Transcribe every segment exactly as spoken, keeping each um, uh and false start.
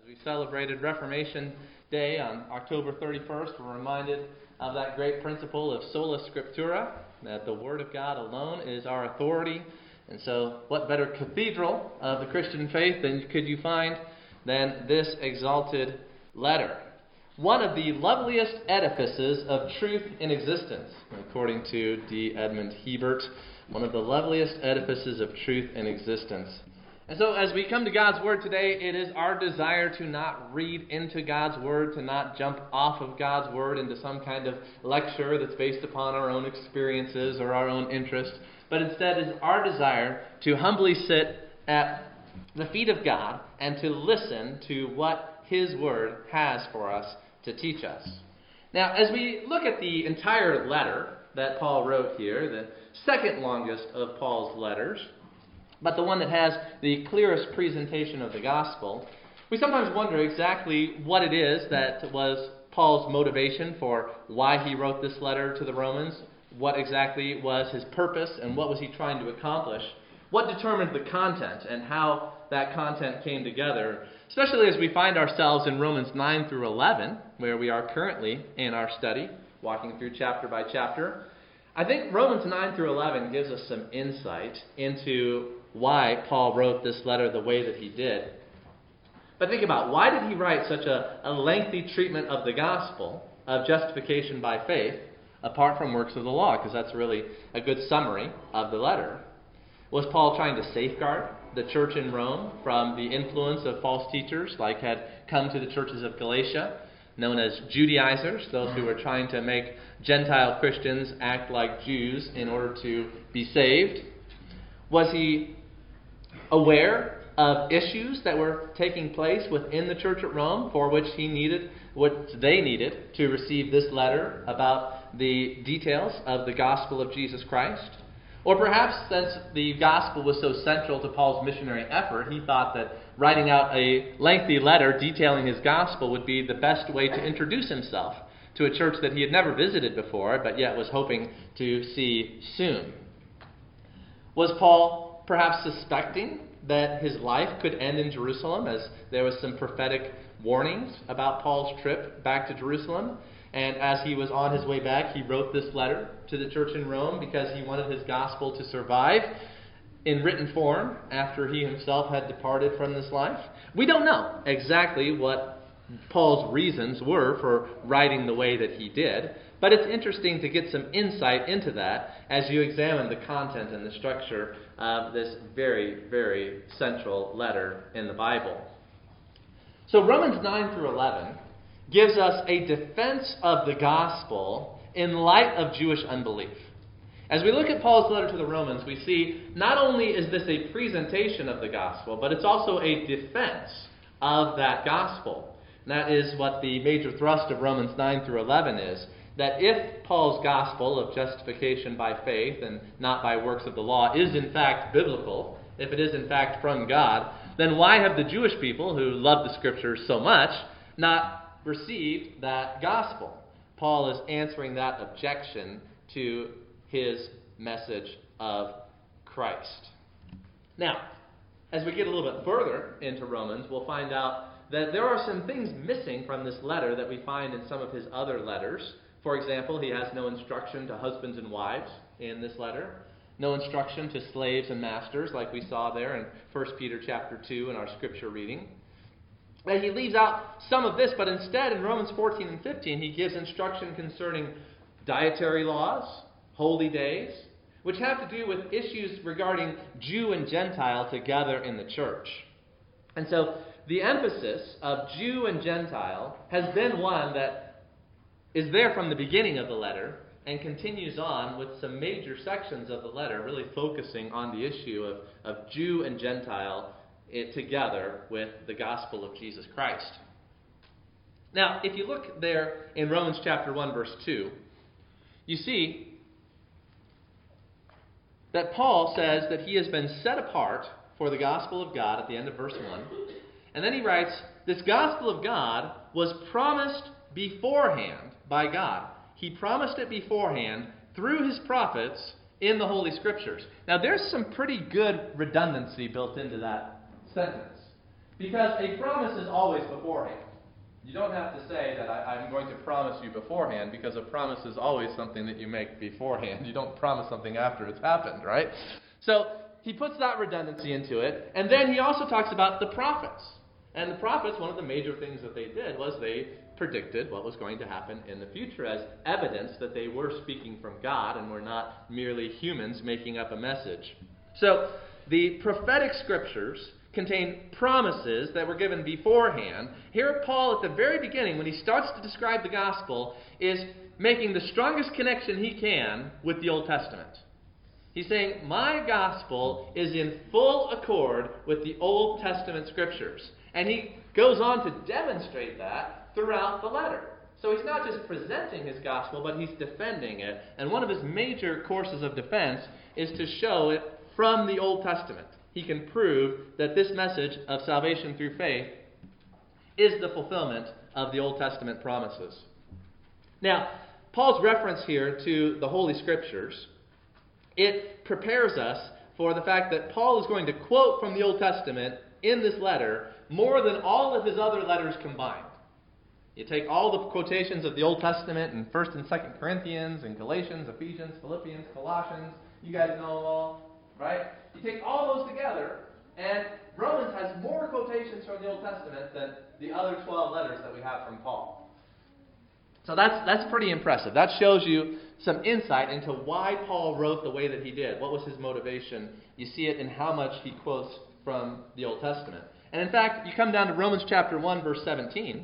we celebrated Reformation Day on October thirty-first, we're reminded of that great principle of sola scriptura, that the Word of God alone is our authority. And so what better cathedral of the Christian faith than could you find than this exalted letter? One of the loveliest edifices of truth in existence, according to D. Edmund Hebert, one of the loveliest edifices of truth in existence. And so as we come to God's Word today, it is our desire to not read into God's Word, to not jump off of God's Word into some kind of lecture that's based upon our own experiences or our own interests, but instead is our desire to humbly sit at the feet of God and to listen to what His Word has for us to teach us. Now, as we look at the entire letter that Paul wrote here, the second longest of Paul's letters, but the one that has the clearest presentation of the gospel, we sometimes wonder exactly what it is that was Paul's motivation for why he wrote this letter to the Romans, what exactly was his purpose, and what was he trying to accomplish, what determined the content, and how that content came together, especially as we find ourselves in Romans nine through eleven, where we are currently in our study, walking through chapter by chapter. I think Romans nine through eleven gives us some insight into why Paul wrote this letter the way that he did. But think about, why did he write such a, a lengthy treatment of the gospel of justification by faith apart from works of the law? Because that's really a good summary of the letter. Was Paul trying to safeguard the church in Rome from the influence of false teachers like had come to the churches of Galatia, known as Judaizers, those who were trying to make Gentile Christians act like Jews in order to be saved? Was he aware of issues that were taking place within the church at Rome for which he needed, what they needed to receive this letter about the details of the gospel of Jesus Christ? Or perhaps, since the gospel was so central to Paul's missionary effort, he thought that writing out a lengthy letter detailing his gospel would be the best way to introduce himself to a church that he had never visited before, but yet was hoping to see soon. Was Paul perhaps suspecting that his life could end in Jerusalem, as there was some prophetic warnings about Paul's trip back to Jerusalem? And as he was on his way back, he wrote this letter to the church in Rome because he wanted his gospel to survive in written form after he himself had departed from this life. We don't know exactly what Paul's reasons were for writing the way that he did, but it's interesting to get some insight into that as you examine the content and the structure of this very, very central letter in the Bible. So Romans nine through eleven gives us a defense of the gospel in light of Jewish unbelief. As we look at Paul's letter to the Romans, we see not only is this a presentation of the gospel, but it's also a defense of that gospel. And that is what the major thrust of Romans nine through eleven is, that if Paul's gospel of justification by faith and not by works of the law is in fact biblical, if it is in fact from God, then why have the Jewish people who love the Scriptures so much not received that gospel? Paul is answering that objection to his message of Christ. Now, as we get a little bit further into Romans, we'll find out that there are some things missing from this letter that we find in some of his other letters. For example, he has no instruction to husbands and wives in this letter, no instruction to slaves and masters like we saw there in First Peter chapter two in our scripture reading. And he leaves out some of this, but instead in Romans fourteen and fifteen he gives instruction concerning dietary laws, holy days, which have to do with issues regarding Jew and Gentile together in the church. And so the emphasis of Jew and Gentile has been one that is there from the beginning of the letter and continues on with some major sections of the letter really focusing on the issue of, of Jew and Gentile it together with the gospel of Jesus Christ. Now, if you look there in Romans chapter one, verse two, you see that Paul says that he has been set apart for the gospel of God at the end of verse one. And then he writes, this gospel of God was promised beforehand by God. He promised it beforehand through his prophets in the Holy Scriptures. Now, there's some pretty good redundancy built into that sentence. Because a promise is always beforehand. You don't have to say that I, I'm going to promise you beforehand, because a promise is always something that you make beforehand. You don't promise something after it's happened, right? So he puts that redundancy into it. And then he also talks about the prophets. And the prophets, one of the major things that they did was they predicted what was going to happen in the future as evidence that they were speaking from God and were not merely humans making up a message. So the prophetic scriptures contain promises that were given beforehand. Here Paul, at the very beginning, when he starts to describe the gospel, is making the strongest connection he can with the Old Testament. He's saying, my gospel is in full accord with the Old Testament scriptures. And he goes on to demonstrate that throughout the letter. So he's not just presenting his gospel, but he's defending it. And one of his major courses of defense is to show it from the Old Testament. He can prove that this message of salvation through faith is the fulfillment of the Old Testament promises. Now, Paul's reference here to the Holy Scriptures, it prepares us for the fact that Paul is going to quote from the Old Testament in this letter more than all of his other letters combined. You take all the quotations of the Old Testament in First and Second Corinthians and Galatians, Ephesians, Philippians, Colossians, you guys know them all, right? You take all those together, and Romans has more quotations from the Old Testament than the other twelve letters that we have from Paul. So that's that's pretty impressive. That shows you some insight into why Paul wrote the way that he did. What was his motivation? You see it in how much he quotes from the Old Testament. And in fact, you come down to Romans chapter one, verse seventeen.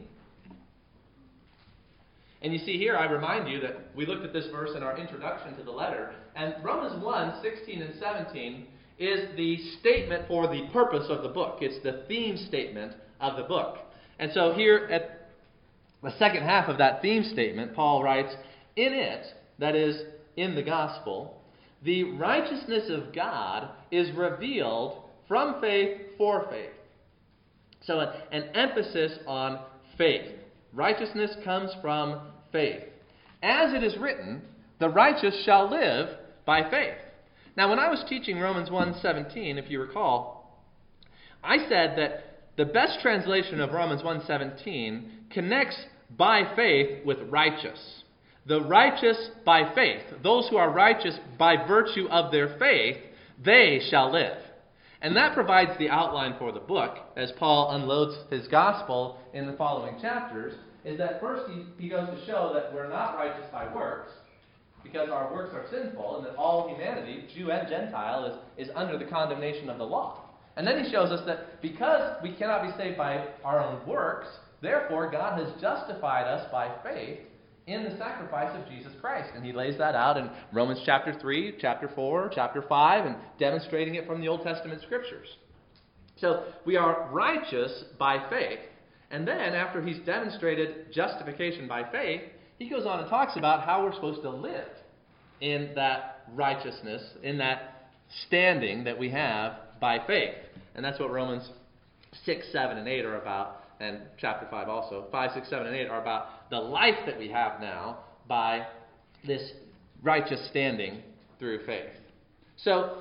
And you see here, I remind you that we looked at this verse in our introduction to the letter. And Romans one, sixteen and seventeen is the statement for the purpose of the book. It's the theme statement of the book. And so here at the second half of that theme statement, Paul writes, in it, that is, in the gospel, the righteousness of God is revealed from faith for faith. So an, an emphasis on faith. Righteousness comes from faith. As it is written, the righteous shall live by faith. Now, when I was teaching Romans one seventeen, if you recall, I said that the best translation of Romans one seventeen connects by faith with righteous. The righteous by faith, those who are righteous by virtue of their faith, they shall live. And that provides the outline for the book, as Paul unloads his gospel in the following chapters, is that first he, he goes to show that we're not righteous by works, because our works are sinful, and that all humanity, Jew and Gentile, is, is under the condemnation of the law. And then he shows us that because we cannot be saved by our own works, therefore God has justified us by faith in the sacrifice of Jesus Christ. And he lays that out in Romans chapter three, chapter four, chapter five, and demonstrating it from the Old Testament scriptures. So we are righteous by faith. And then after he's demonstrated justification by faith, he goes on and talks about how we're supposed to live in that righteousness, in that standing that we have by faith. And that's what Romans six, seven, and eight are about, and chapter five also. five, six, seven, and eight are about the life that we have now by this righteous standing through faith. So,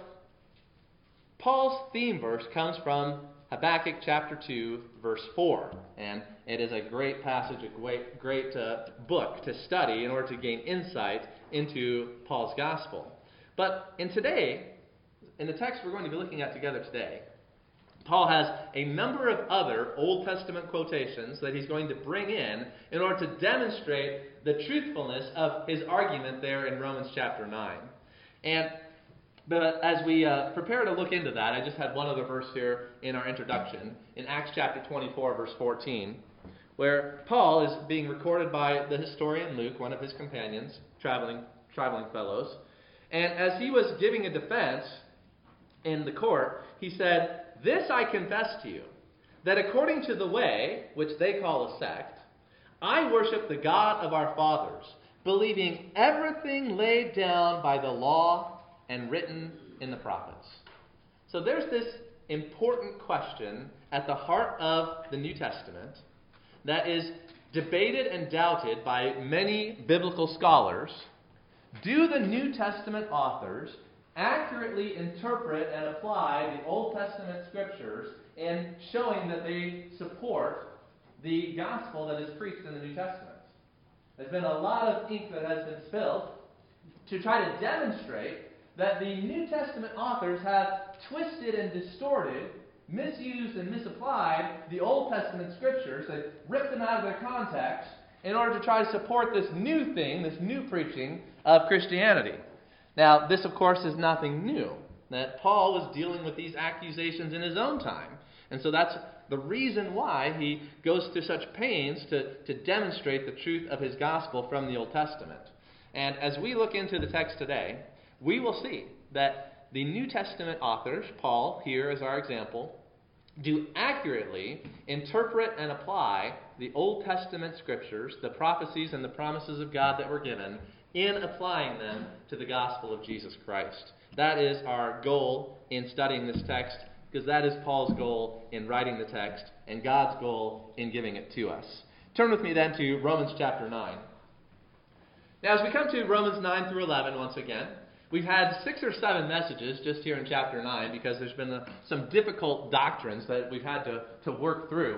Paul's theme verse comes from Habakkuk chapter two, verse four. And it is a great passage, a great, great uh, book to study in order to gain insight into Paul's gospel. But in today, in the text we're going to be looking at together today, Paul has a number of other Old Testament quotations that he's going to bring in in order to demonstrate the truthfulness of his argument there in Romans chapter nine. And but as we uh, prepare to look into that, I just had one other verse here in our introduction, in Acts chapter twenty-four, verse fourteen, where Paul is being recorded by the historian Luke, one of his companions, traveling traveling fellows. And as he was giving a defense in the court, he said, "This I confess to you, that according to the way, which they call a sect, I worship the God of our fathers, believing everything laid down by the law and written in the prophets." So there's this important question at the heart of the New Testament that is debated and doubted by many biblical scholars. Do the New Testament authors accurately interpret and apply the Old Testament scriptures in showing that they support the gospel that is preached in the New Testament. There's been a lot of ink that has been spilled to try to demonstrate that the New Testament authors have twisted and distorted, misused and misapplied the Old Testament scriptures. They've ripped them out of their context in order to try to support this new thing, this new preaching of Christianity. Now, this, of course, is nothing new. That Paul was dealing with these accusations in his own time. And so that's the reason why he goes to such pains to, to demonstrate the truth of his gospel from the Old Testament. And as we look into the text today, we will see that the New Testament authors, Paul here as our example, do accurately interpret and apply the Old Testament scriptures, the prophecies and the promises of God that were given, in applying them to the gospel of Jesus Christ. That is our goal in studying this text, because that is Paul's goal in writing the text and God's goal in giving it to us. Turn with me then to Romans chapter nine. Now, as we come to Romans nine through eleven once again, we've had six or seven messages just here in chapter nine because there's been a, some difficult doctrines that we've had to, to work through.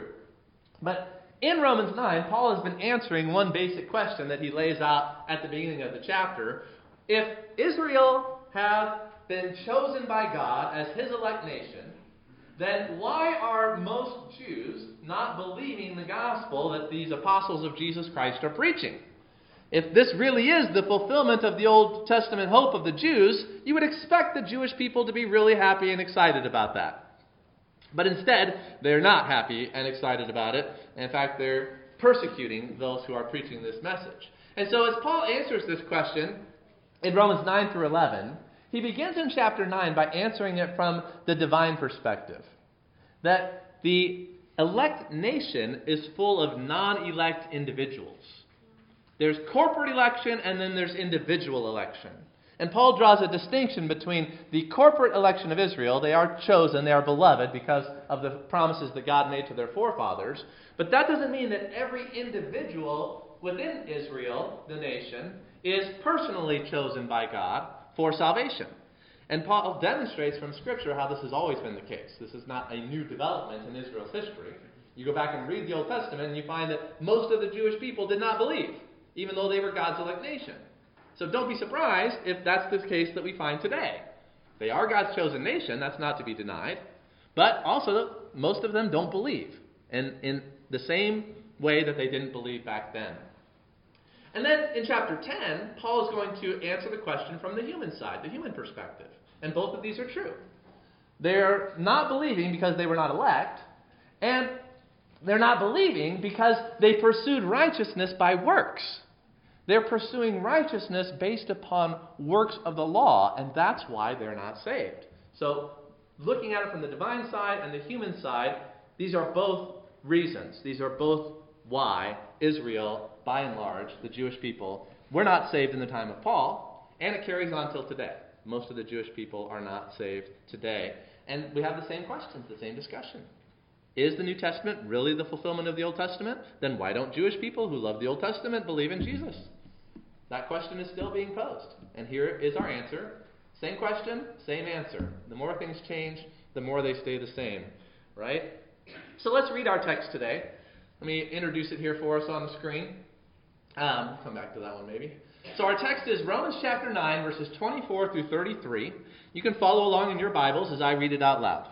But in Romans nine, Paul has been answering one basic question that he lays out at the beginning of the chapter. If Israel have been chosen by God as his elect nation, then why are most Jews not believing the gospel that these apostles of Jesus Christ are preaching? If this really is the fulfillment of the Old Testament hope of the Jews, you would expect the Jewish people to be really happy and excited about that. But instead, they're not happy and excited about it. In fact, they're persecuting those who are preaching this message. And so as Paul answers this question in Romans nine through eleven, he begins in chapter nine by answering it from the divine perspective. That the elect nation is full of non-elect individuals. There's corporate election and then there's individual election. And Paul draws a distinction between the corporate election of Israel. They are chosen, they are beloved because of the promises that God made to their forefathers. But that doesn't mean that every individual within Israel, the nation, is personally chosen by God for salvation. And Paul demonstrates from Scripture how this has always been the case. This is not a new development in Israel's history. You go back and read the Old Testament and you find that most of the Jewish people did not believe, even though they were God's elect nation. So don't be surprised if that's the case that we find today. They are God's chosen nation, that's not to be denied. But also, most of them don't believe, and in the same way that they didn't believe back then. And then in chapter ten, Paul is going to answer the question from the human side, the human perspective. And both of these are true. They're not believing because they were not elect, and they're not believing because they pursued righteousness by works. They're pursuing righteousness based upon works of the law, and that's why they're not saved. So, looking at it from the divine side and the human side, these are both reasons. These are both why Israel, by and large, the Jewish people, were not saved in the time of Paul, and it carries on till today. Most of the Jewish people are not saved today. And we have the same questions, the same discussion. Is the New Testament really the fulfillment of the Old Testament? Then why don't Jewish people who love the Old Testament believe in Jesus? That question is still being posed. And here is our answer. Same question, same answer. The more things change, the more they stay the same. Right? So let's read our text today. Let me introduce it here for us on the screen. Um, we'll come back to that one maybe. So our text is Romans chapter nine, verses twenty-four through thirty-three. You can follow along in your Bibles as I read it out loud.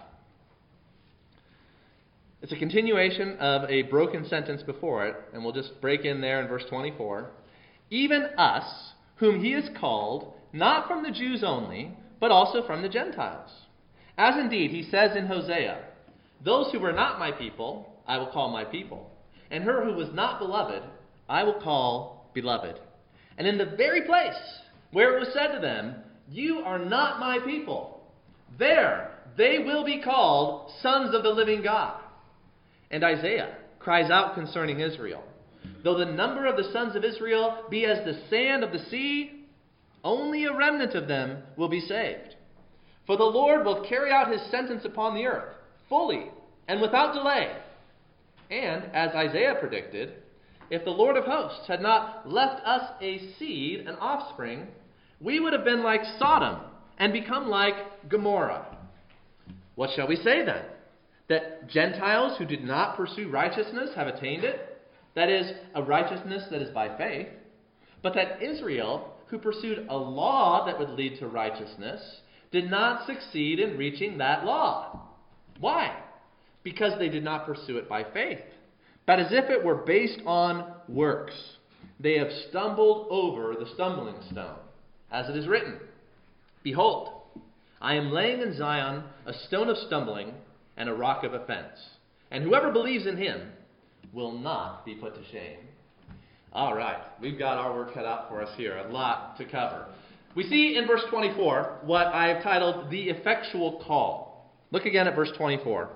It's a continuation of a broken sentence before it, and we'll just break in there in verse twenty-four. Even us, whom he has called, not from the Jews only, but also from the Gentiles. As indeed he says in Hosea, those who were not my people, I will call my people, and her who was not beloved, I will call beloved. And in the very place where it was said to them, you are not my people, there they will be called sons of the living God. And Isaiah cries out concerning Israel, though the number of the sons of Israel be as the sand of the sea, only a remnant of them will be saved. For the Lord will carry out his sentence upon the earth, fully and without delay. And, as Isaiah predicted, if the Lord of hosts had not left us a seed, an offspring, we would have been like Sodom, and become like Gomorrah. What shall we say then? That Gentiles who did not pursue righteousness have attained it? That is, a righteousness that is by faith. But that Israel, who pursued a law that would lead to righteousness, did not succeed in reaching that law. Why? Because they did not pursue it by faith, but as if it were based on works. They have stumbled over the stumbling stone, as it is written, Behold, I am laying in Zion a stone of stumbling and a rock of offense, and whoever believes in him will not be put to shame. All right, we've got our work cut out for us here, a lot to cover. We see in verse twenty-four what I have titled the effectual call. Look again at verse twenty-four.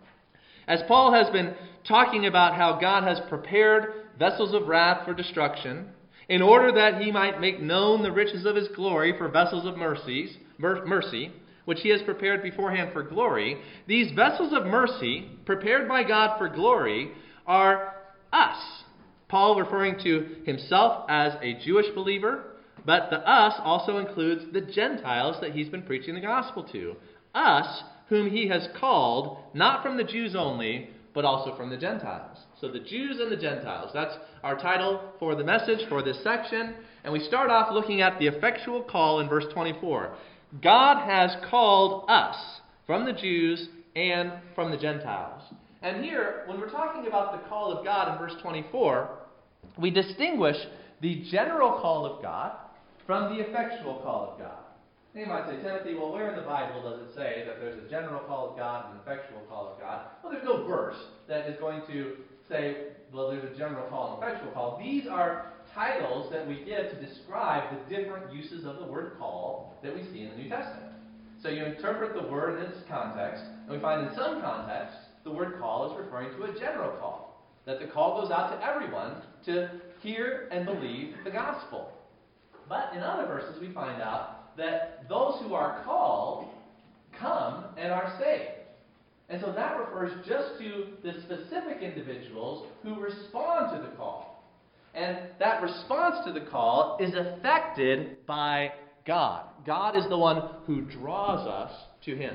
As Paul has been talking about how God has prepared vessels of wrath for destruction, in order that he might make known the riches of his glory for vessels of mercies, mer- mercy, which he has prepared beforehand for glory, these vessels of mercy, prepared by God for glory, are us. Paul referring to himself as a Jewish believer, but the us also includes the Gentiles that he's been preaching the gospel to. Us, whom he has called, not from the Jews only, but also from the Gentiles. So the Jews and the Gentiles. That's our title for the message for this section. And we start off looking at the effectual call in verse twenty-four. God has called us from the Jews and from the Gentiles. And here, when we're talking about the call of God in verse twenty-four, we distinguish the general call of God from the effectual call of God. You might say, Timothy, well, where in the Bible does it say that there's a general call of God and an effectual call of God? Well, there's no verse that is going to say, well, there's a general call and effectual call. These are titles that we give to describe the different uses of the word call that we see in the New Testament. So you interpret the word in its context, and we find in some contexts the word call is referring to a general call, that the call goes out to everyone to hear and believe the gospel. But in other verses we find out that those who are called come and are saved. And so that refers just to the specific individuals who respond to the call. And that response to the call is affected by God. God is the one who draws us to him.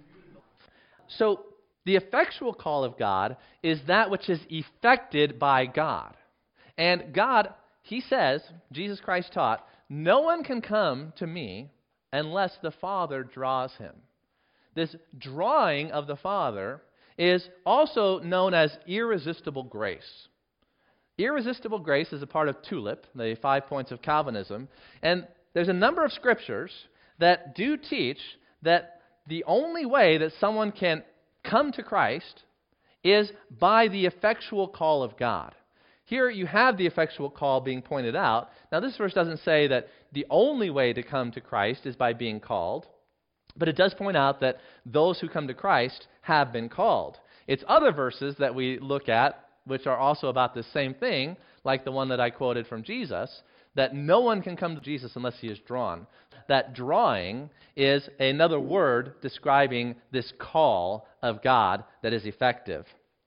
So the effectual call of God is that which is effected by God. And God, he says, Jesus Christ taught, no one can come to me unless the Father draws him. This drawing of the Father is also known as irresistible grace. Irresistible grace is a part of TULIP, the five points of Calvinism, and there's a number of scriptures that do teach that the only way that someone can come to Christ is by the effectual call of God. Here you have the effectual call being pointed out. Now this verse doesn't say that the only way to come to Christ is by being called, but it does point out that those who come to Christ have been called. It's other verses that we look at which are also about the same thing, like the one that I quoted from Jesus, that no one can come to Jesus unless he is drawn. That drawing is another word describing this call of God that is effective.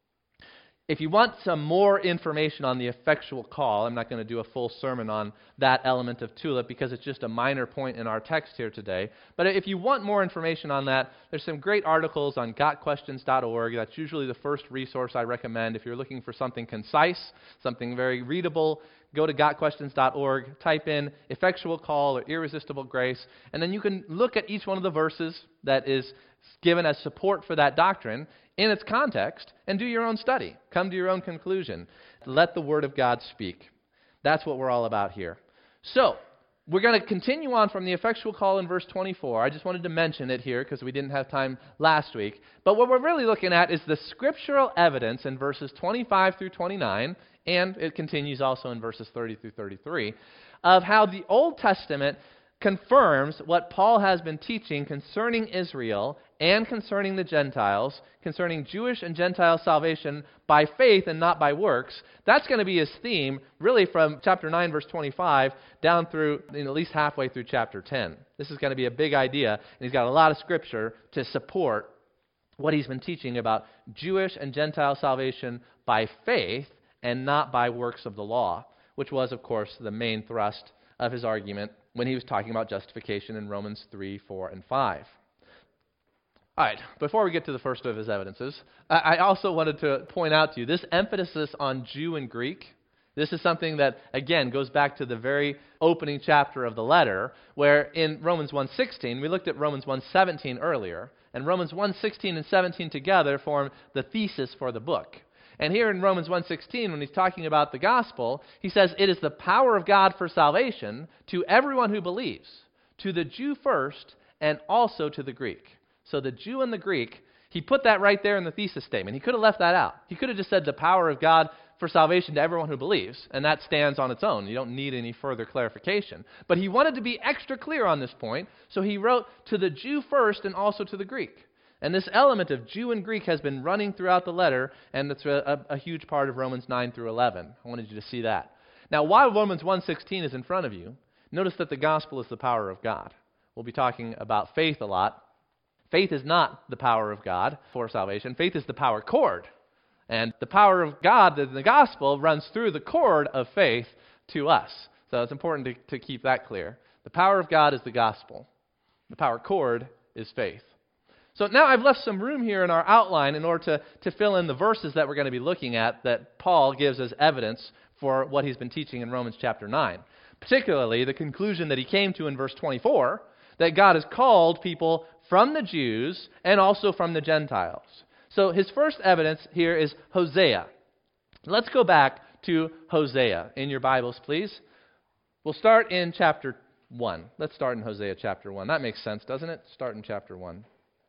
If you want some more information on the effectual call, I'm not going to do a full sermon on that element of TULIP because it's just a minor point in our text here today. But if you want more information on that, there's some great articles on got questions dot org. That's usually the first resource I recommend. If you're looking for something concise, something very readable, go to got questions dot org, type in effectual call or irresistible grace, and then you can look at each one of the verses that is given as support for that doctrine in its context and do your own study. Come to your own conclusion. Let the Word of God speak. That's what we're all about here. So, we're going to continue on from the effectual call in verse twenty-four. I just wanted to mention it here because we didn't have time last week. But what we're really looking at is the scriptural evidence in verses twenty-five through twenty-nine, and it continues also in verses thirty through thirty-three, of how the Old Testament confirms what Paul has been teaching concerning Israel and concerning the Gentiles, concerning Jewish and Gentile salvation by faith and not by works. That's going to be his theme, really from chapter nine, verse twenty-five, down through you know, at least halfway through chapter ten. This is going to be a big idea, and he's got a lot of scripture to support what he's been teaching about Jewish and Gentile salvation by faith and not by works of the law, which was, of course, the main thrust of his argument when he was talking about justification in Romans three, four, and five. All right, before we get to the first of his evidences, I I also wanted to point out to you this emphasis on Jew and Greek. This is something that, again, goes back to the very opening chapter of the letter, where in Romans one sixteen, we looked at Romans one seventeen earlier, and Romans one sixteen and seventeen together form the thesis for the book. And here in Romans one sixteen, when he's talking about the gospel, he says, "It is the power of God for salvation to everyone who believes, to the Jew first, and also to the Greek." So the Jew and the Greek, he put that right there in the thesis statement. He could have left that out. He could have just said the power of God for salvation to everyone who believes, and that stands on its own. You don't need any further clarification. But he wanted to be extra clear on this point, so he wrote to the Jew first and also to the Greek. And this element of Jew and Greek has been running throughout the letter, and it's a, a, a huge part of Romans nine through eleven. I wanted you to see that. Now, while Romans one sixteen is in front of you, notice that the gospel is the power of God. We'll be talking about faith a lot. Faith is not the power of God for salvation. Faith is the power cord. And the power of God in the gospel runs through the cord of faith to us. So it's important to, to keep that clear. The power of God is the gospel. The power cord is faith. So now I've left some room here in our outline in order to, to fill in the verses that we're going to be looking at that Paul gives as evidence for what he's been teaching in Romans chapter nine. Particularly the conclusion that he came to in verse twenty-four, that God has called people from the Jews and also from the Gentiles. So his first evidence here is Hosea. Let's go back to Hosea in your Bibles, please. We'll start in chapter one. Let's start in Hosea chapter one. That makes sense, doesn't it? Start in chapter one.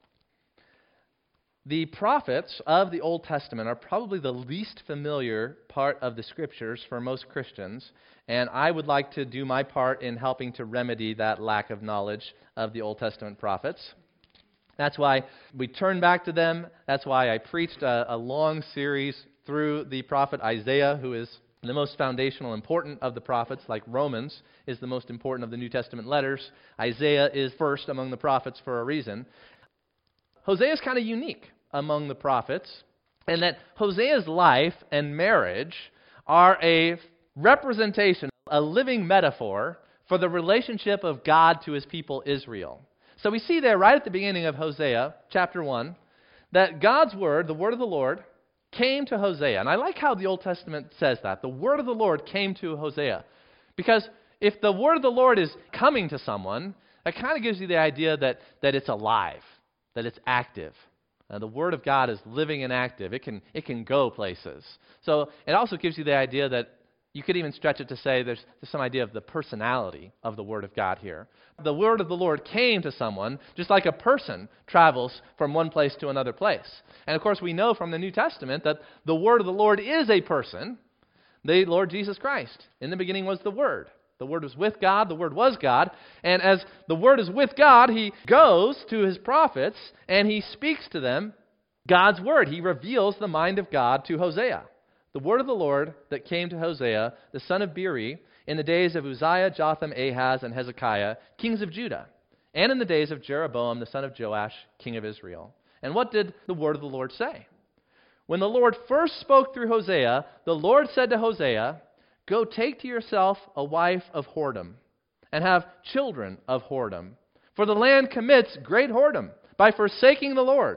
The prophets of the Old Testament are probably the least familiar part of the Scriptures for most Christians, and I would like to do my part in helping to remedy that lack of knowledge of the Old Testament prophets. That's why we turn back to them. That's why I preached a, a long series through the prophet Isaiah, who is the most foundational, important of the prophets, like Romans is the most important of the New Testament letters. Isaiah is first among the prophets for a reason. Hosea is kind of unique among the prophets, and that Hosea's life and marriage are a representation, a living metaphor for the relationship of God to his people Israel. So we see there right at the beginning of Hosea, chapter one, that God's word, the word of the Lord, came to Hosea. And I like how the Old Testament says that. The word of the Lord came to Hosea. Because if the word of the Lord is coming to someone, that kind of gives you the idea that, that it's alive, that it's active. Uh, the word of God is living and active. It can, it can go places. So it also gives you the idea that you could even stretch it to say there's, there's some idea of the personality of the Word of God here. The Word of the Lord came to someone just like a person travels from one place to another place. And of course we know from the New Testament that the Word of the Lord is a person, the Lord Jesus Christ. In the beginning was the Word. The Word was with God, the Word was God. And as the Word is with God, He goes to His prophets and He speaks to them God's Word. He reveals the mind of God to Hosea. The word of the Lord that came to Hosea, the son of Beeri, in the days of Uzziah, Jotham, Ahaz, and Hezekiah, kings of Judah, and in the days of Jeroboam, the son of Joash, king of Israel. And what did the word of the Lord say? When the Lord first spoke through Hosea, the Lord said to Hosea, "Go take to yourself a wife of whoredom, and have children of whoredom. For the land commits great whoredom by forsaking the Lord."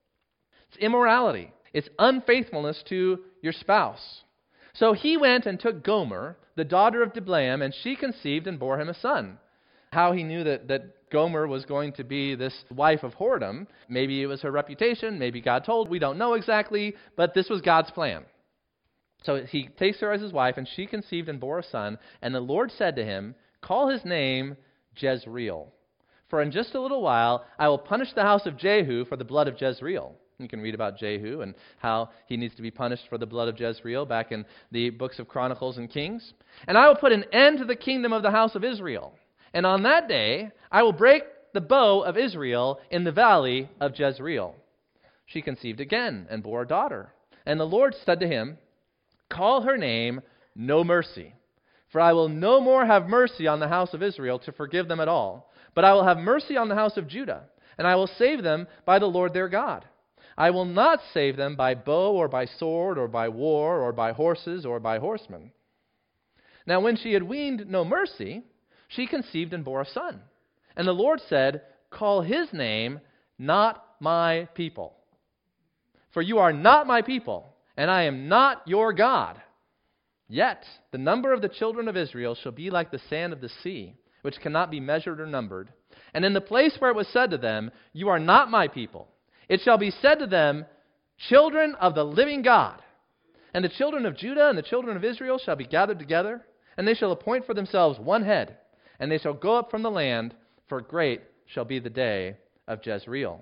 It's immorality. It's unfaithfulness to your spouse. So he went and took Gomer, the daughter of Diblaim, and she conceived and bore him a son. How he knew that, that Gomer was going to be this wife of whoredom, maybe it was her reputation, maybe God told, we don't know exactly, but this was God's plan. So he takes her as his wife, and she conceived and bore a son, and the Lord said to him, "Call his name Jezreel, for in just a little while I will punish the house of Jehu for the blood of Jezreel." You can read about Jehu and how he needs to be punished for the blood of Jezreel back in the books of Chronicles and Kings. "And I will put an end to the kingdom of the house of Israel. And on that day I will break the bow of Israel in the valley of Jezreel." She conceived again and bore a daughter. And the Lord said to him, "Call her name No Mercy, for I will no more have mercy on the house of Israel to forgive them at all, but I will have mercy on the house of Judah, and I will save them by the Lord their God. I will not save them by bow or by sword or by war or by horses or by horsemen." Now when she had weaned no mercy, she conceived and bore a son. And the Lord said, call his name, Not My People. For you are not my people, and I am not your God. Yet the number of the children of Israel shall be like the sand of the sea, which cannot be measured or numbered. And in the place where it was said to them, you are not my people, it shall be said to them, children of the living God. And the children of Judah and the children of Israel shall be gathered together, and they shall appoint for themselves one head, and they shall go up from the land, for great shall be the day of Jezreel.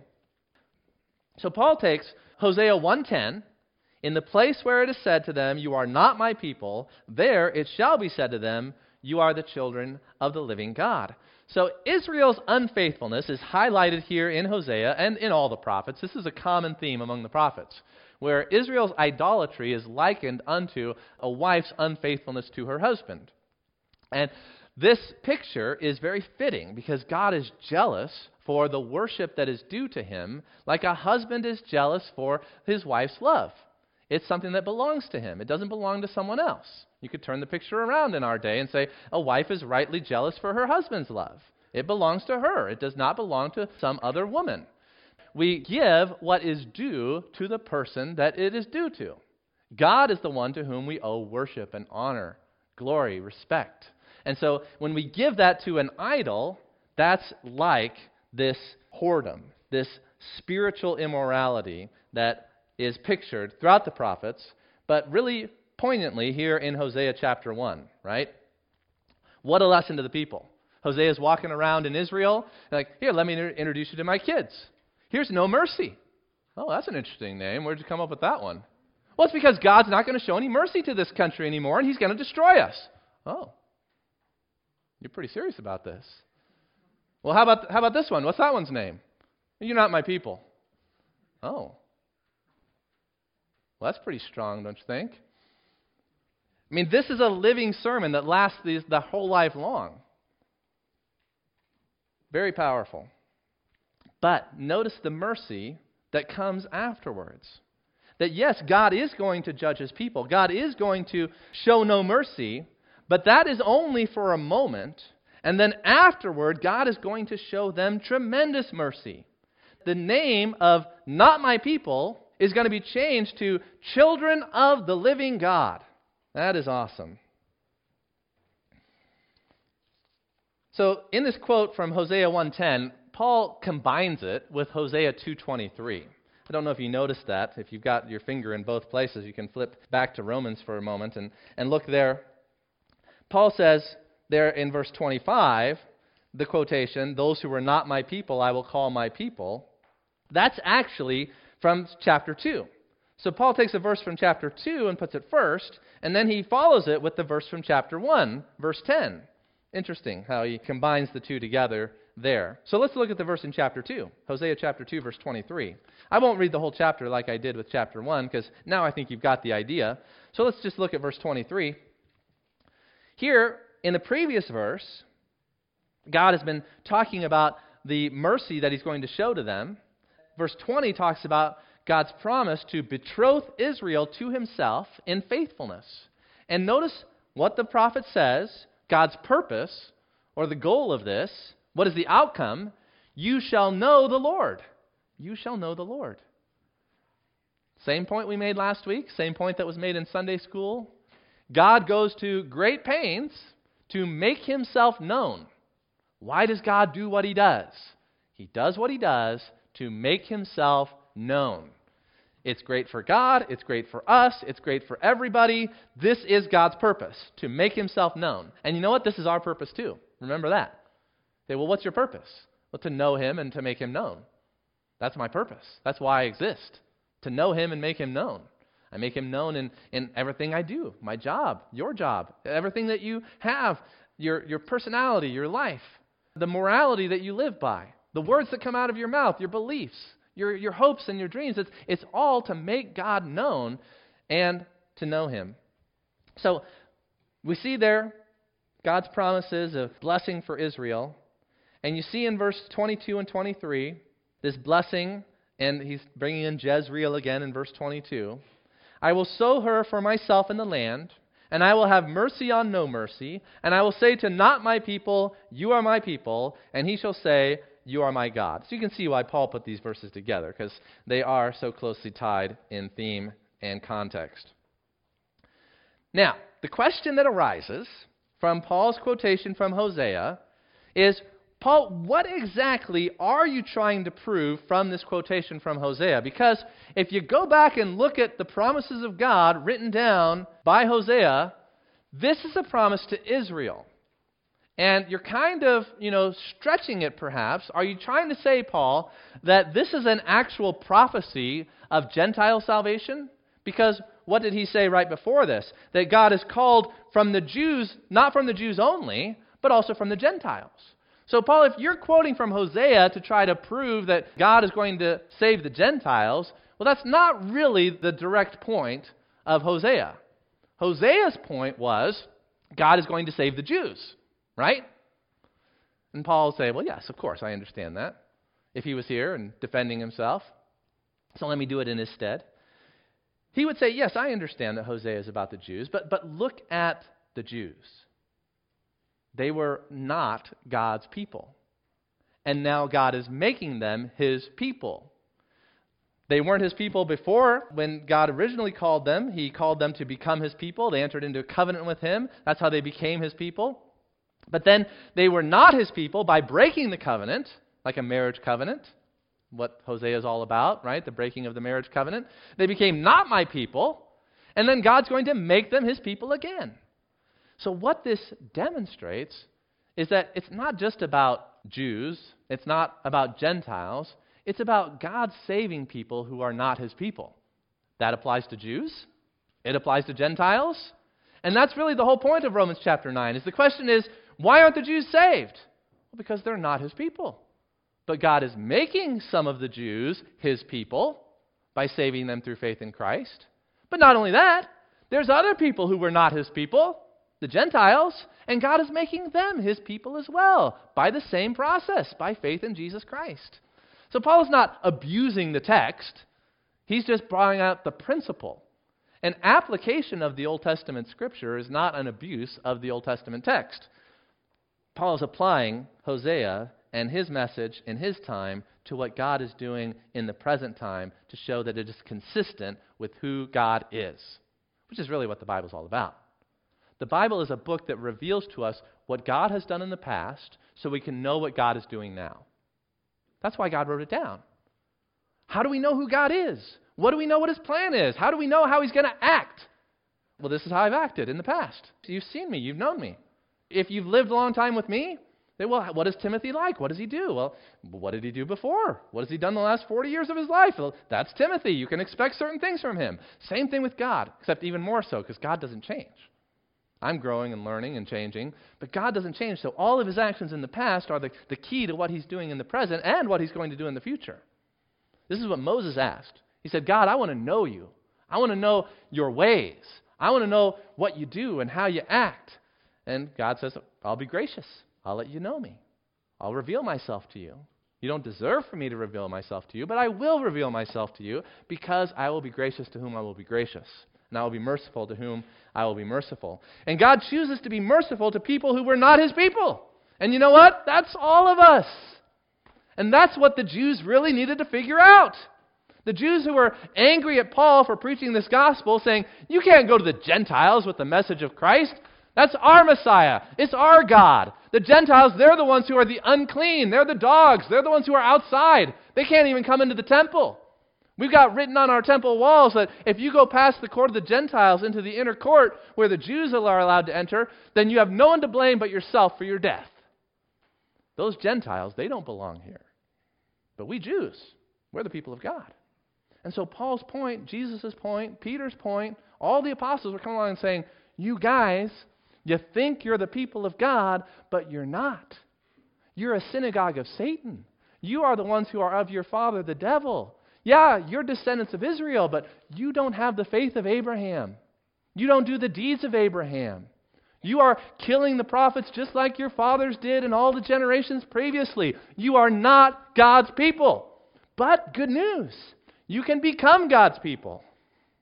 So Paul takes Hosea one ten, in the place where it is said to them, you are not my people, there it shall be said to them, you are the children of the living God. So Israel's unfaithfulness is highlighted here in Hosea and in all the prophets. This is a common theme among the prophets, where Israel's idolatry is likened unto a wife's unfaithfulness to her husband. And this picture is very fitting because God is jealous for the worship that is due to him, like a husband is jealous for his wife's love. It's something that belongs to him. It doesn't belong to someone else. You could turn the picture around in our day and say a wife is rightly jealous for her husband's love. It belongs to her. It does not belong to some other woman. We give what is due to the person that it is due to. God is the one to whom we owe worship and honor, glory, respect. And so when we give that to an idol, that's like this whoredom, this spiritual immorality that is pictured throughout the prophets, but really poignantly here in Hosea chapter one, right? What a lesson to the people. Hosea is walking around in Israel, like, here, let me inter- introduce you to my kids. Here's No Mercy. Oh, that's an interesting name. Where'd you come up with that one? Well, it's because God's not going to show any mercy to this country anymore, and he's going to destroy us. Oh, you're pretty serious about this. Well, how about how about this one? What's that one's name? You're not my people. Oh. Well, that's pretty strong, don't you think? I mean, this is a living sermon that lasts these, the whole life long. Very powerful. But notice the mercy that comes afterwards. That yes, God is going to judge his people. God is going to show no mercy, but that is only for a moment. And then afterward, God is going to show them tremendous mercy. The name of not my people is going to be changed to children of the living God. That is awesome. So in this quote from Hosea one ten, Paul combines it with Hosea two twenty-three. I don't know if you noticed that. If you've got your finger in both places, you can flip back to Romans for a moment and, and look there. Paul says there in verse twenty-five, the quotation, those who were not my people I will call my people. That's actually from chapter two. So Paul takes a verse from chapter two and puts it first, and then he follows it with the verse from chapter one, verse ten. Interesting how he combines the two together there. So let's look at the verse in chapter two, Hosea chapter two, verse twenty-three. I won't read the whole chapter like I did with chapter one, because now I think you've got the idea. So let's just look at verse twenty-three. Here, in the previous verse, God has been talking about the mercy that he's going to show to them. Verse twenty talks about God's promise to betroth Israel to himself in faithfulness. And notice what the prophet says, God's purpose, or the goal of this. What is the outcome? You shall know the Lord. You shall know the Lord. Same point we made last week, same point that was made in Sunday school. God goes to great pains to make himself known. Why does God do what he does? He does what he does to make himself known. It's great for God, it's great for us, it's great for everybody. This is God's purpose, to make himself known. And you know what? This is our purpose too. Remember that. Say, well, what's your purpose? Well, to know him and to make him known. That's my purpose. That's why I exist. To know him and make him known. I make him known in, in everything I do, my job, your job, everything that you have, your, your personality, your life, the morality that you live by, the words that come out of your mouth, your beliefs, your, your hopes and your dreams. It's, it's all to make God known and to know him. So we see there God's promises of blessing for Israel. And you see in verse twenty-two and twenty-three, this blessing, and he's bringing in Jezreel again in verse twenty-two. I will sow her for myself in the land, and I will have mercy on no mercy, and I will say to not my people, you are my people, and he shall say, you are my God. So you can see why Paul put these verses together, because they are so closely tied in theme and context. Now, the question that arises from Paul's quotation from Hosea is, Paul, what exactly are you trying to prove from this quotation from Hosea? Because if you go back and look at the promises of God written down by Hosea, this is a promise to Israel. And you're kind of, you know, stretching it perhaps. Are you trying to say, Paul, that this is an actual prophecy of Gentile salvation? Because what did he say right before this? That God is called from the Jews, not from the Jews only, but also from the Gentiles. So, Paul, if you're quoting from Hosea to try to prove that God is going to save the Gentiles, well, that's not really the direct point of Hosea. Hosea's point was God is going to save the Jews, right? And Paul will say, well, yes, of course, I understand that. If he was here and defending himself, so let me do it in his stead. He would say, yes, I understand that Hosea is about the Jews, but but look at the Jews. They were not God's people. And now God is making them his people. They weren't his people before. When God originally called them, he called them to become his people. They entered into a covenant with him. That's how they became his people. But then they were not his people by breaking the covenant, like a marriage covenant, what Hosea is all about, right? The breaking of the marriage covenant. They became not my people, and then God's going to make them his people again. So what this demonstrates is that it's not just about Jews, it's not about Gentiles, it's about God saving people who are not his people. That applies to Jews, it applies to Gentiles, and that's really the whole point of Romans chapter nine, is the question is, why aren't the Jews saved? Well, because they're not his people. But God is making some of the Jews his people by saving them through faith in Christ. But not only that, there's other people who were not his people, the Gentiles, and God is making them his people as well by the same process, by faith in Jesus Christ. So Paul is not abusing the text. He's just bringing out the principle. An application of the Old Testament Scripture is not an abuse of the Old Testament text. Paul is applying Hosea and his message in his time to what God is doing in the present time to show that it is consistent with who God is, which is really what the Bible is all about. The Bible is a book that reveals to us what God has done in the past so we can know what God is doing now. That's why God wrote it down. How do we know who God is? What do we know what his plan is? How do we know how he's going to act? Well, this is how I've acted in the past. You've seen me. You've known me. If you've lived a long time with me, say, well, what is Timothy like? What does he do? Well, what did he do before? What has he done the last forty years of his life? Well, that's Timothy. You can expect certain things from him. Same thing with God, except even more so because God doesn't change. I'm growing and learning and changing, but God doesn't change. So all of his actions in the past are the, the key to what he's doing in the present and what he's going to do in the future. This is what Moses asked. He said, God, I want to know you. I want to know your ways. I want to know what you do and how you act. And God says, I'll be gracious. I'll let you know me. I'll reveal myself to you. You don't deserve for me to reveal myself to you, but I will reveal myself to you because I will be gracious to whom I will be gracious. And I will be merciful to whom I will be merciful. And God chooses to be merciful to people who were not his people. And you know what? That's all of us. And that's what the Jews really needed to figure out. The Jews who were angry at Paul for preaching this gospel, saying, you can't go to the Gentiles with the message of Christ. That's our Messiah. It's our God. The Gentiles, they're the ones who are the unclean. They're the dogs. They're the ones who are outside. They can't even come into the temple. We've got written on our temple walls that if you go past the court of the Gentiles into the inner court where the Jews are allowed to enter, then you have no one to blame but yourself for your death. Those Gentiles, they don't belong here. But we Jews, we're the people of God. And so Paul's point, Jesus' point, Peter's point, all the apostles were coming along and saying, you guys, you think you're the people of God, but you're not. You're a synagogue of Satan. You are the ones who are of your father, the devil. Yeah, you're descendants of Israel, but you don't have the faith of Abraham. You don't do the deeds of Abraham. You are killing the prophets just like your fathers did in all the generations previously. You are not God's people. But good news, you can become God's people.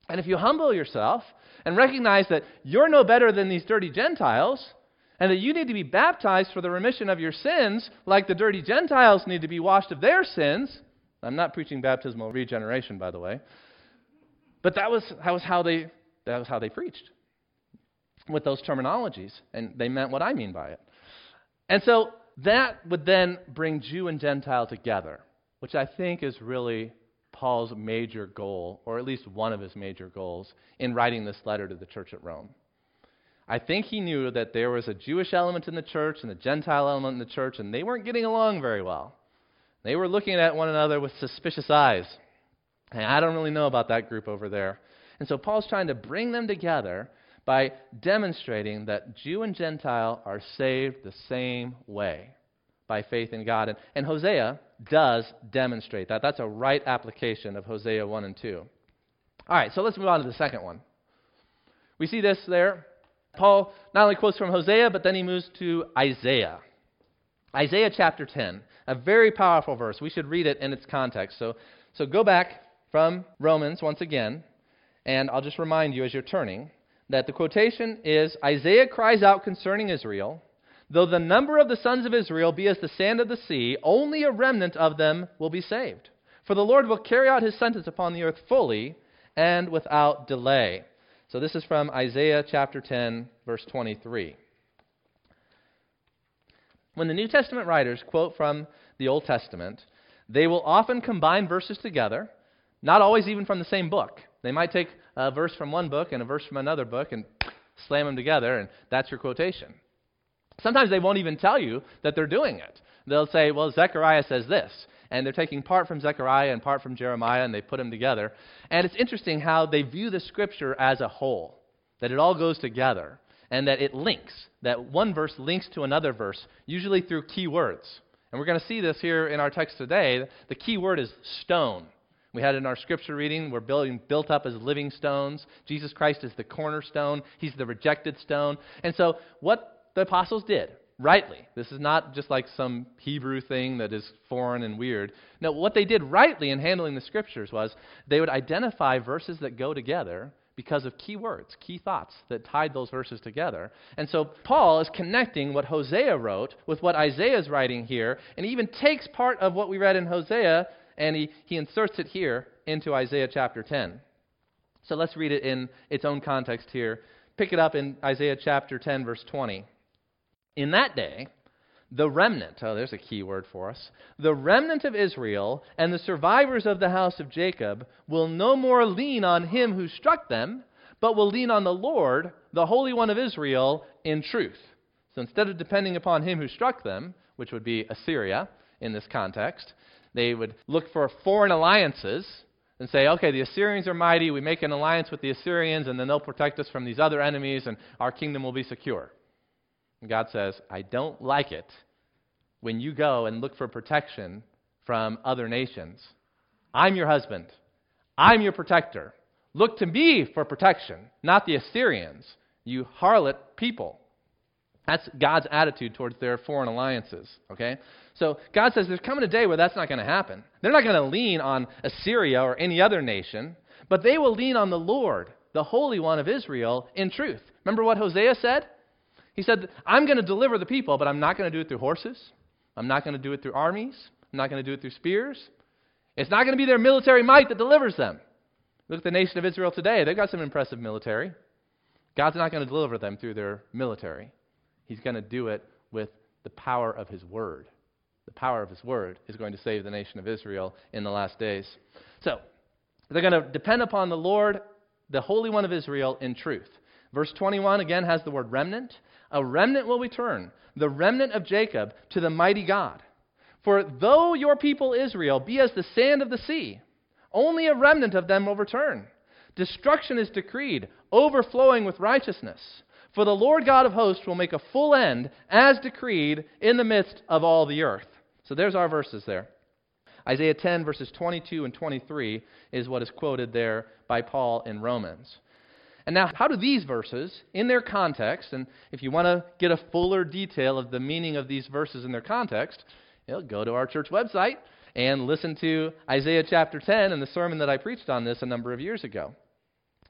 And if you humble yourself and recognize that you're no better than these dirty Gentiles, and that you need to be baptized for the remission of your sins, like the dirty Gentiles need to be washed of their sins. I'm not preaching baptismal regeneration, by the way. But that was, that was how they that was how they preached, with those terminologies. And they meant what I mean by it. And so that would then bring Jew and Gentile together, which I think is really Paul's major goal, or at least one of his major goals, in writing this letter to the church at Rome. I think he knew that there was a Jewish element in the church and a Gentile element in the church, and they weren't getting along very well. They were looking at one another with suspicious eyes. And I don't really know about that group over there. And so Paul's trying to bring them together by demonstrating that Jew and Gentile are saved the same way, by faith in God. And, and Hosea does demonstrate that. That's a right application of Hosea one and two. All right, so let's move on to the second one. We see this there. Paul not only quotes from Hosea, but then he moves to Isaiah. Isaiah chapter ten, a very powerful verse. We should read it in its context. So, so go back from Romans once again, and I'll just remind you as you're turning that the quotation is, Isaiah cries out concerning Israel, though the number of the sons of Israel be as the sand of the sea, only a remnant of them will be saved. For the Lord will carry out his sentence upon the earth fully and without delay. So this is from Isaiah chapter ten, verse twenty-three. When the New Testament writers quote from the Old Testament, they will often combine verses together, not always even from the same book. They might take a verse from one book and a verse from another book and slam them together, and that's your quotation. Sometimes they won't even tell you that they're doing it. They'll say, well, Zechariah says this. And they're taking part from Zechariah and part from Jeremiah, and they put them together. And it's interesting how they view the Scripture as a whole, that it all goes together, and that it links, that one verse links to another verse, usually through key words. And we're going to see this here in our text today. The key word is stone. We had it in our Scripture reading, we're building, built up as living stones. Jesus Christ is the cornerstone. He's the rejected stone. And so what the apostles did, rightly. This is not just like some Hebrew thing that is foreign and weird. No, what they did rightly in handling the Scriptures was they would identify verses that go together because of key words, key thoughts that tied those verses together. And so Paul is connecting what Hosea wrote with what Isaiah is writing here, and he even takes part of what we read in Hosea and he, he inserts it here into Isaiah chapter ten. So let's read it in its own context here. Pick it up in Isaiah chapter ten, verse twenty. In that day, the remnant, oh, there's a key word for us, the remnant of Israel and the survivors of the house of Jacob will no more lean on him who struck them, but will lean on the Lord, the Holy One of Israel, in truth. So instead of depending upon him who struck them, which would be Assyria in this context, they would look for foreign alliances and say, okay, the Assyrians are mighty, we make an alliance with the Assyrians, and then they'll protect us from these other enemies, and our kingdom will be secure. And God says, I don't like it when you go and look for protection from other nations. I'm your husband. I'm your protector. Look to me for protection, not the Assyrians, you harlot people. That's God's attitude towards their foreign alliances, okay? So God says there's coming a day where that's not going to happen. They're not going to lean on Assyria or any other nation, but they will lean on the Lord, the Holy One of Israel, in truth. Remember what Hosea said? He said, I'm going to deliver the people, but I'm not going to do it through horses. I'm not going to do it through armies. I'm not going to do it through spears. It's not going to be their military might that delivers them. Look at the nation of Israel today. They've got some impressive military. God's not going to deliver them through their military. He's going to do it with the power of His Word. The power of His Word is going to save the nation of Israel in the last days. So, they're going to depend upon the Lord, the Holy One of Israel, in truth. Verse twenty-one again has the word remnant. A remnant will return, the remnant of Jacob, to the mighty God. For though your people Israel be as the sand of the sea, only a remnant of them will return. Destruction is decreed, overflowing with righteousness. For the Lord God of hosts will make a full end, as decreed, in the midst of all the earth. So there's our verses there. Isaiah ten, verses twenty-two and twenty-three is what is quoted there by Paul in Romans. And now, how do these verses, in their context, and if you want to get a fuller detail of the meaning of these verses in their context, you know, go to our church website and listen to Isaiah chapter ten and the sermon that I preached on this a number of years ago.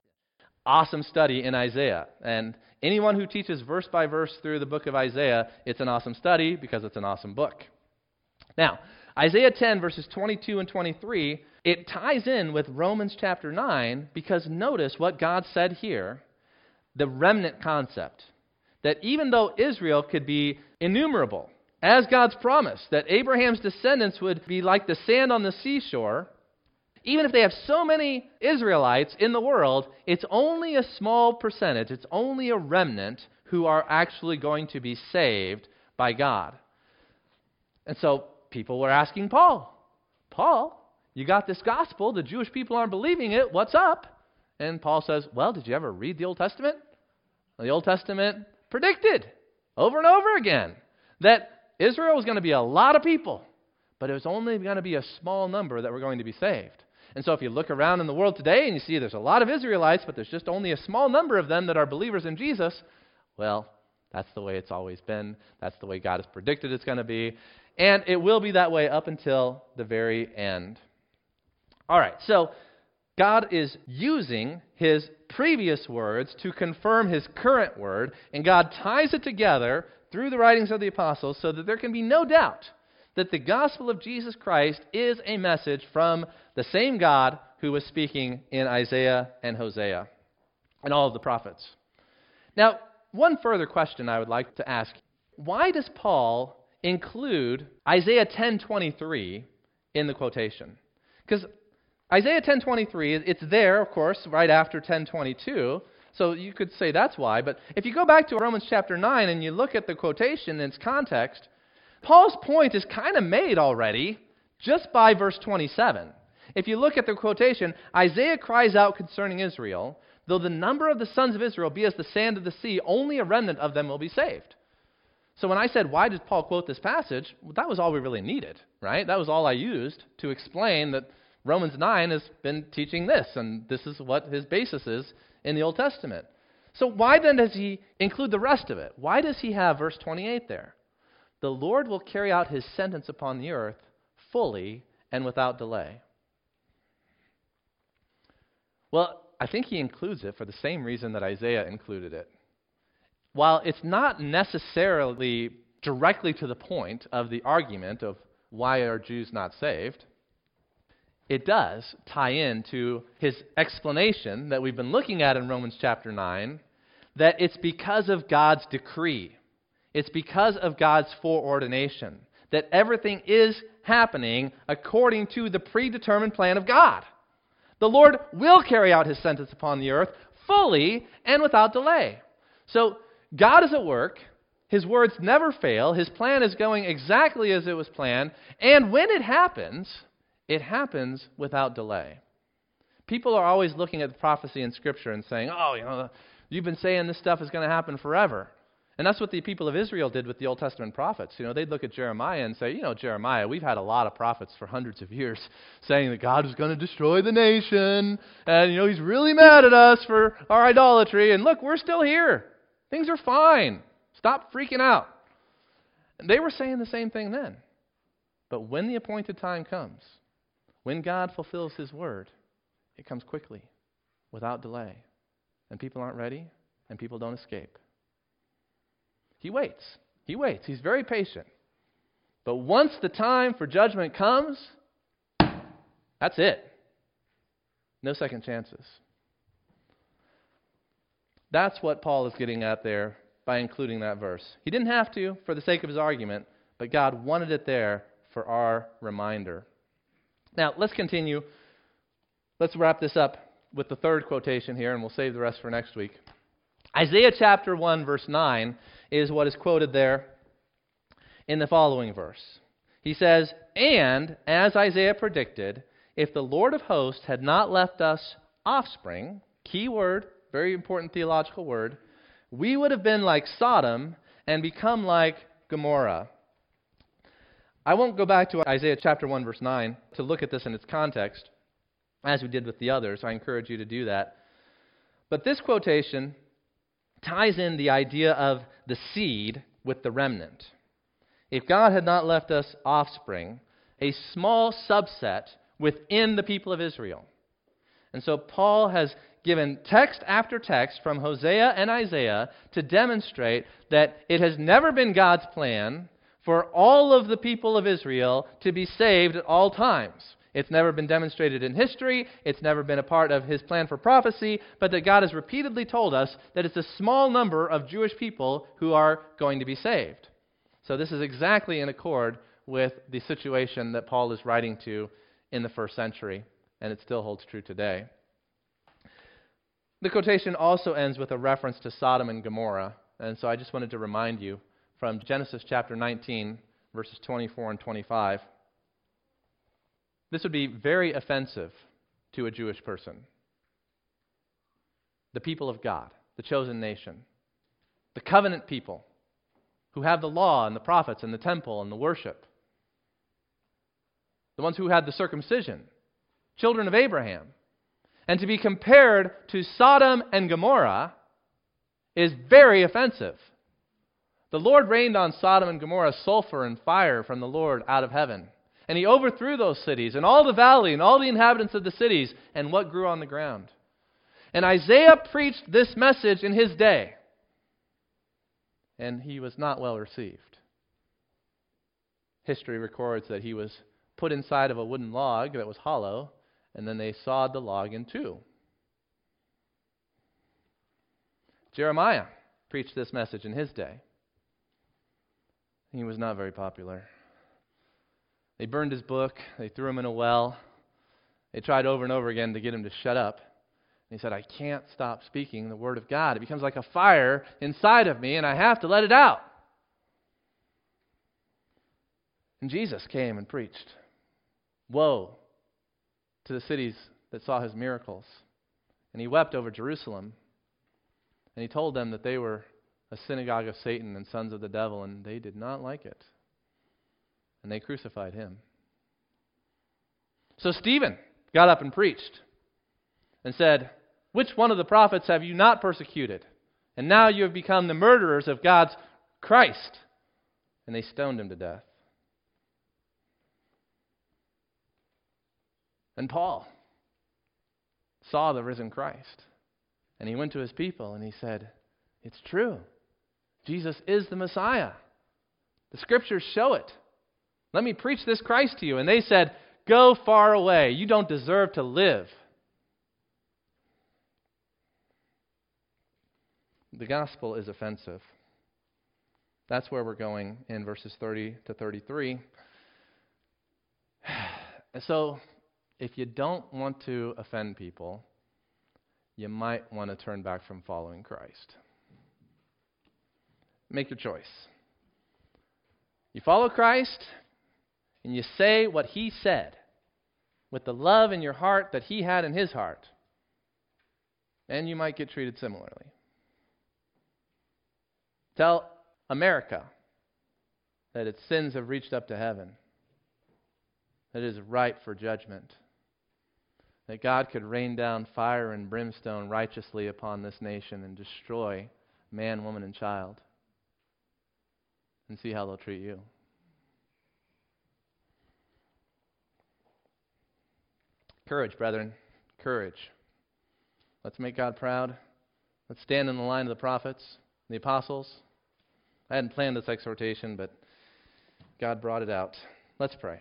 awesome study in Isaiah. And anyone who teaches verse by verse through the book of Isaiah, it's an awesome study because it's an awesome book. Now, Isaiah ten, verses twenty-two and twenty-three, it ties in with Romans chapter nine because notice what God said here, the remnant concept. That even though Israel could be innumerable, as God's promise, that Abraham's descendants would be like the sand on the seashore, even if they have so many Israelites in the world, it's only a small percentage, it's only a remnant who are actually going to be saved by God. And so people were asking Paul, Paul, you got this gospel, the Jewish people aren't believing it, what's up? And Paul says, well, did you ever read the Old Testament? The Old Testament predicted over and over again that Israel was going to be a lot of people, but it was only going to be a small number that were going to be saved. And so if you look around in the world today and you see there's a lot of Israelites, but there's just only a small number of them that are believers in Jesus, well, that's the way it's always been. That's the way God has predicted it's going to be. And it will be that way up until the very end. All right, so God is using his previous words to confirm his current word, and God ties it together through the writings of the apostles so that there can be no doubt that the gospel of Jesus Christ is a message from the same God who was speaking in Isaiah and Hosea and all of the prophets. Now, one further question I would like to ask. Why does Paul include Isaiah ten twenty-three in the quotation? Because Isaiah ten twenty-three, it's there, of course, right after ten twenty-two, so you could say that's why. But if you go back to Romans chapter nine and you look at the quotation in its context, Paul's point is kind of made already just by verse twenty-seven. If you look at the quotation, Isaiah cries out concerning Israel, though the number of the sons of Israel be as the sand of the sea, only a remnant of them will be saved. So when I said, why did Paul quote this passage, well, that was all we really needed, right? That was all I used to explain that Romans nine has been teaching this, and this is what his basis is in the Old Testament. So why then does he include the rest of it? Why does he have verse twenty-eight there? The Lord will carry out his sentence upon the earth fully and without delay. Well, I think he includes it for the same reason that Isaiah included it. While it's not necessarily directly to the point of the argument of why are Jews not saved, it does tie into his explanation that we've been looking at in Romans chapter nine, that it's because of God's decree. It's because of God's foreordination that everything is happening according to the predetermined plan of God. The Lord will carry out his sentence upon the earth fully and without delay. So God is at work. His words never fail. His plan is going exactly as it was planned. And when it happens, it happens without delay. People are always looking at the prophecy in Scripture and saying, oh, you know, you've been saying this stuff is going to happen forever. And that's what the people of Israel did with the Old Testament prophets. You know, they'd look at Jeremiah and say, you know, Jeremiah, we've had a lot of prophets for hundreds of years saying that God was going to destroy the nation. And, you know, he's really mad at us for our idolatry. And look, we're still here. Things are fine. Stop freaking out. And they were saying the same thing then. But when the appointed time comes, when God fulfills his word, it comes quickly, without delay. And people aren't ready, and people don't escape. He waits. He waits. He's very patient. But once the time for judgment comes, that's it. No second chances. That's what Paul is getting at there by including that verse. He didn't have to for the sake of his argument, but God wanted it there for our reminder. Now, let's continue. Let's wrap this up with the third quotation here, and we'll save the rest for next week. Isaiah chapter one, verse nine, is what is quoted there in the following verse. He says, and, as Isaiah predicted, if the Lord of hosts had not left us offspring, key word, very important theological word, we would have been like Sodom and become like Gomorrah. I won't go back to Isaiah chapter one, verse nine to look at this in its context, as we did with the others. I encourage you to do that. But this quotation ties in the idea of the seed with the remnant. If God had not left us offspring, a small subset within the people of Israel. And so Paul has given text after text from Hosea and Isaiah to demonstrate that it has never been God's plan for all of the people of Israel to be saved at all times. It's never been demonstrated in history. It's never been a part of His plan for prophecy, but that God has repeatedly told us that it's a small number of Jewish people who are going to be saved. So this is exactly in accord with the situation that Paul is writing to in the first century, and it still holds true today. The quotation also ends with a reference to Sodom and Gomorrah, and so I just wanted to remind you from Genesis chapter nineteen, verses twenty-four and twenty-five. This would be very offensive to a Jewish person. The people of God, the chosen nation, the covenant people who have the law and the prophets and the temple and the worship, the ones who had the circumcision, children of Abraham. And to be compared to Sodom and Gomorrah is very offensive. The Lord rained on Sodom and Gomorrah sulfur and fire from the Lord out of heaven. And He overthrew those cities and all the valley and all the inhabitants of the cities and what grew on the ground. And Isaiah preached this message in his day. And he was not well received. History records that he was put inside of a wooden log that was hollow, and then they sawed the log in two. Jeremiah preached this message in his day. He was not very popular. They burned his book. They threw him in a well. They tried over and over again to get him to shut up. And he said, I can't stop speaking the word of God. It becomes like a fire inside of me, and I have to let it out. And Jesus came and preached, woe to the cities that saw His miracles. And He wept over Jerusalem. And He told them that they were a synagogue of Satan and sons of the devil, and they did not like it. And they crucified Him. So Stephen got up and preached and said, which one of the prophets have you not persecuted? And now you have become the murderers of God's Christ. And they stoned him to death. And Paul saw the risen Christ. And he went to his people and he said, it's true. Jesus is the Messiah. The Scriptures show it. Let me preach this Christ to you. And they said, go far away. You don't deserve to live. The gospel is offensive. That's where we're going in verses thirty to thirty-three. And so, if you don't want to offend people, you might want to turn back from following Christ. Make your choice. You follow Christ, and you say what He said with the love in your heart that He had in His heart, and you might get treated similarly. Tell America that its sins have reached up to heaven, that it is ripe for judgment, that God could rain down fire and brimstone righteously upon this nation and destroy man, woman, and child, and see how they'll treat you. Courage, brethren. Courage. Let's make God proud. Let's stand in the line of the prophets, the apostles. I hadn't planned this exhortation, but God brought it out. Let's pray.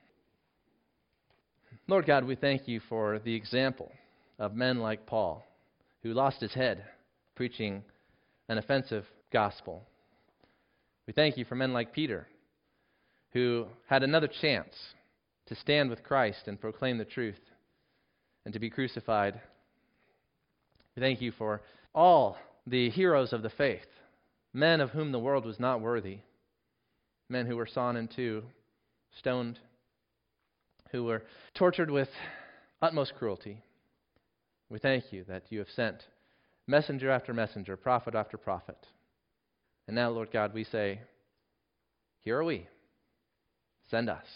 Lord God, we thank You for the example of men like Paul, who lost his head preaching an offensive gospel. We thank You for men like Peter, who had another chance to stand with Christ and proclaim the truth and to be crucified. We thank You for all the heroes of the faith, men of whom the world was not worthy, men who were sawn in two, stoned, who were tortured with utmost cruelty. We thank You that You have sent messenger after messenger, prophet after prophet. And now, Lord God, we say, here are we. Send us.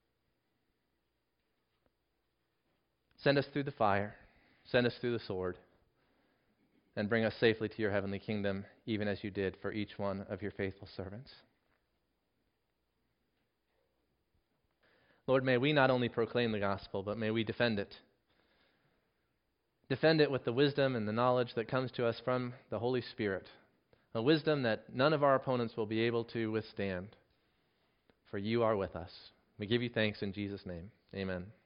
Send us through the fire. Send us through the sword. And bring us safely to Your heavenly kingdom, even as You did for each one of Your faithful servants. Lord, may we not only proclaim the gospel, but may we defend it. defend it with the wisdom and the knowledge that comes to us from the Holy Spirit, a wisdom that none of our opponents will be able to withstand. For you are with us. We give you thanks in Jesus' name. Amen.